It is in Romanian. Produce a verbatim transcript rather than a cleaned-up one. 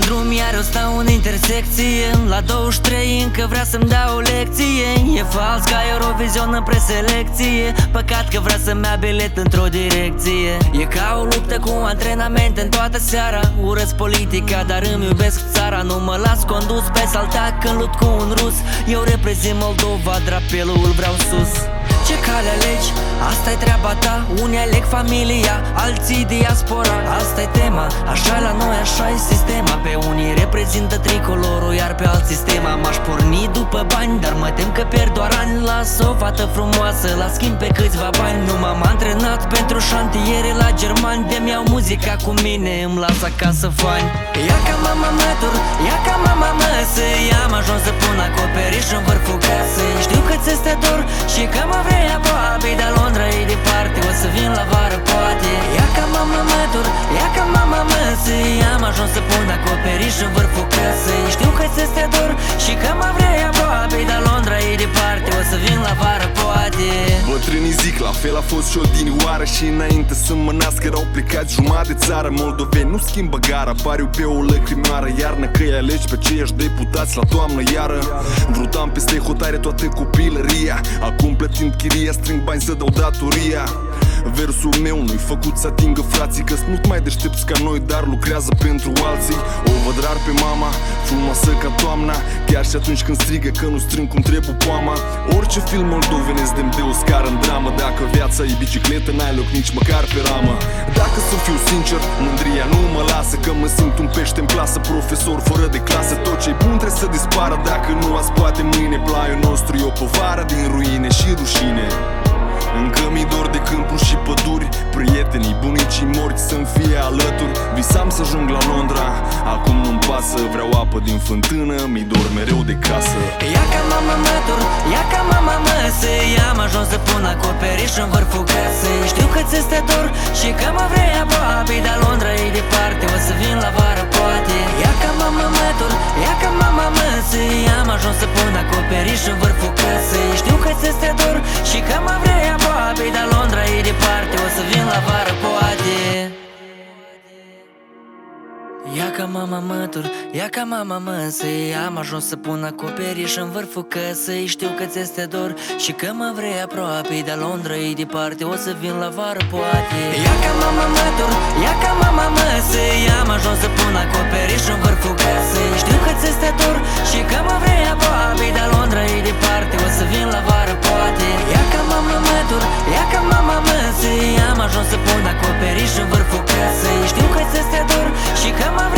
drum, iar eu stau în intersecție. La douăzeci și trei încă vrea să-mi dea o lecție. E fals ca Eurovision în preselecție. Păcat că vrea să-mi ia bilet într-o direcție. E ca o luptă cu antrenament în toată seara. Urăsc politica, dar îmi iubesc țara. Nu mă las condus pe saltac când lut cu un rus. Eu reprezint Moldova, drapelul îl vreau sus. Ce cale alegi? Asta-i treaba ta. Unii aleg familia, alții diaspora. Asta-i tema, așa la noi, așa-i sistema. Pe unii reprezintă tricolorul, iar pe alții sistema. M-aș porni după bani, dar mă tem că pierd doar ani. Las o fată frumoasă, la schimb pe câțiva bani. Nu m-am antrenat pentru șantiere la germani. De-mi iau muzica cu mine, îmi las acasă fani. Ia ca mama mătur, ia ca mama măsă. I-am ajuns să pun acoperiș în vârful casei. Știu că ți este dor și că mă vrei aproape, dar Londra e departe, o să vin la vară poate. Ia ca mama mătur, ia ca mama măsă. I-am ajuns să pun acoperiș în vârful casei. Știu că ți este dor și că mă vrei aproape, dar Londra e departe, o să vin la vară poate. Bătrânii zic, la fel a fost și odinioară. Și înainte să mă nasc erau plecați jumătate de țară. Moldoveni nu schimbă gara, pariu pe o lăcrimioară. Iarnă că îi alegi pe ceiași deputați la toamnă iară. Vrutam peste hotare toată copilăria. Acum plătind chiria, strâng bani să dau datoria. Versul meu nu-i făcut să atingă frații, că sunt mai deștepți ca noi, dar lucrează pentru alții. O văd rar pe mama, frumoasă ca toamna, chiar și atunci când strigă că nu strâng cum trebuie poama. Orice film moldovenesc de-mi dă o scară în dramă. Dacă viața e bicicletă, n-ai loc nici măcar pe ramă. Dacă să fiu sincer, mândria nu mă lasă, că mă simt un pește în plasă, profesor fără de clasă. Tot ce-i bun trebuie să dispară, dacă nu azi poate mâine. Plaiul nostru e o povară din ruine și rușine. Încă mi dor de câmpuri și păduri, prietenii, bunicii morți să-mi fie alături. Visam să ajung la Londra, acum nu-mi pasă. Vreau apă din fântână, mi dor mereu de casă. Ia ca mama mătur, ia ca mama măsă. I-am ajuns să pun acoperiș în vârful casei. Știu că ți este dor și că mă vrei aproape, dar Londra e departe, o să vin la vară poate. Ia ca mama mătur, ia ca mama măsă. I-am ajuns să pun acoperiș în vârful casei. Știu că ți este dor și că mă vrei aproape, dar Londra e departe, o să vin la vară poate. Ia ca mama mătur, ia ca mama măsăi. Am ajuns să pun acoperiș în vârful căsei. Știu că ți este dor și că mă vrei aproape, dar Londra e departe, o să vin la vară poate. Ia ca mama mătur, ia ca mama măsăi. Am ajuns să pun acoperiș în vârful căsei. Știu că ți este dor și că mă vrei aproape, dar Londra e departe, o să vin la vară poate. Ia ca mama mătur, ia ca mama măsăi. Am ajuns să pun acoperiș în vârful căsei. Știu că ți este dor și că mă